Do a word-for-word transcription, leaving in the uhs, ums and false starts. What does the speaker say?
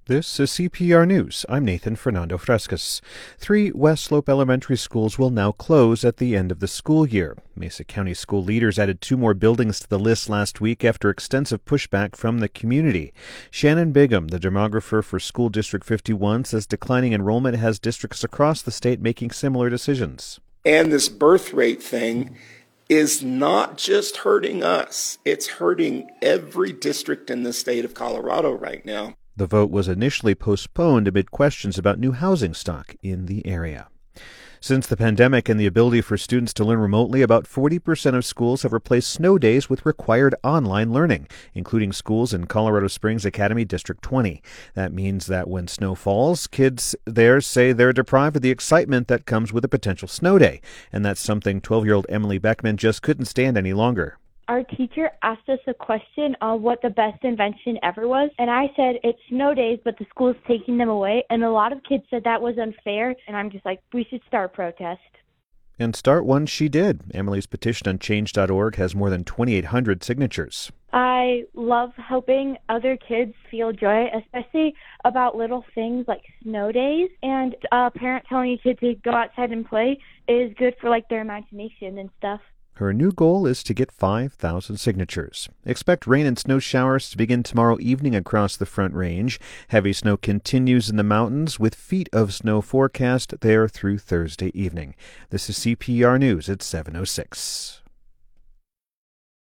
This is C P R News. I'm Nathan Fernando Frescas. Three West Slope elementary schools will now close at the end of the school year. Mesa County school leaders added two more buildings to the list last week after extensive pushback from the community. Shannon Bigham, the demographer for School District fifty-one, says declining enrollment has districts across the state making similar decisions. And this birth rate thing is not just hurting us. It's hurting every district in the state of Colorado right now. The vote was initially postponed amid questions about new housing stock in the area. Since the pandemic and the ability for students to learn remotely, about forty percent of schools have replaced snow days with required online learning, including schools in Colorado Springs Academy District twenty. That means that when snow falls, kids there say they're deprived of the excitement that comes with a potential snow day. And that's something twelve-year-old Emily Beckman just couldn't stand any longer. Our teacher asked us a question on what the best invention ever was, and I said it's snow days, but the school's taking them away, and a lot of kids said that was unfair, and I'm just like, we should start a protest. And start one she did. Emily's petition on change dot org has more than twenty-eight hundred signatures. I love helping other kids feel joy, especially about little things like snow days, and a parent telling a kid to go outside and play is good for like their imagination and stuff. Her new goal is to get five thousand signatures. Expect rain and snow showers to begin tomorrow evening across the Front Range. Heavy snow continues in the mountains with feet of snow forecast there through Thursday evening. This is C P R News at seven oh six.